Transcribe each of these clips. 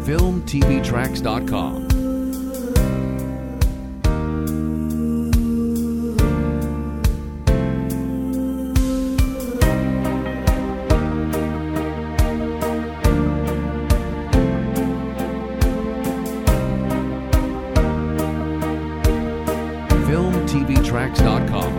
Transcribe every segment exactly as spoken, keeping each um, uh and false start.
film t v tracks dot com. film t v tracks dot com.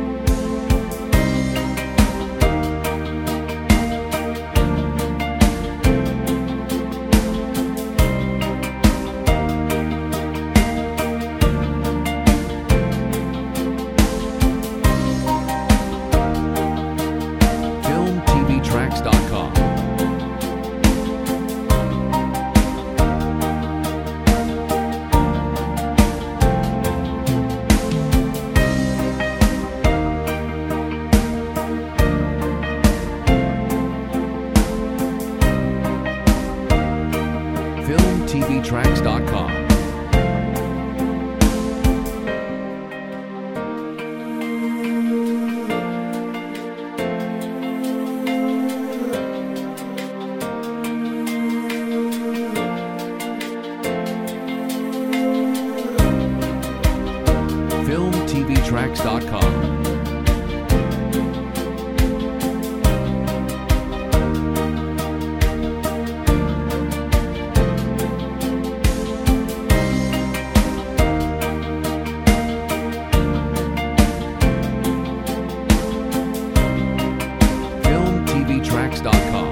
film t v tracks dot com. film t v tracks dot com. film t v tracks dot com. film t v tracks dot com.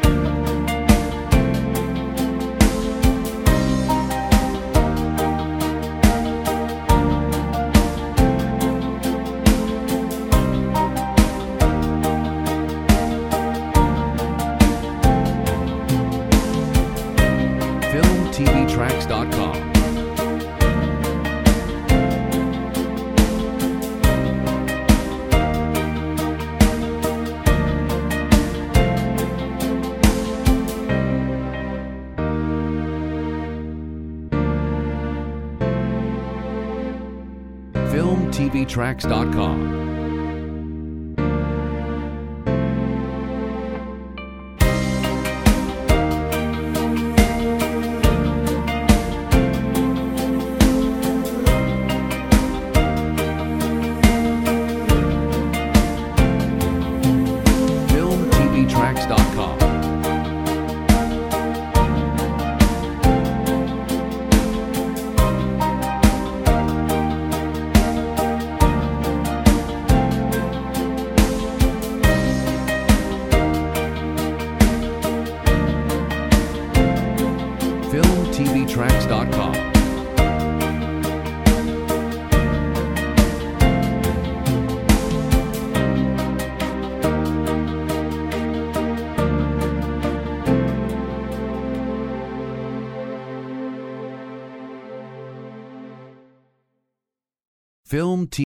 film t v tracks dot com. film t v tracks dot com. film t v tracks dot com. film t v tracks dot com. film T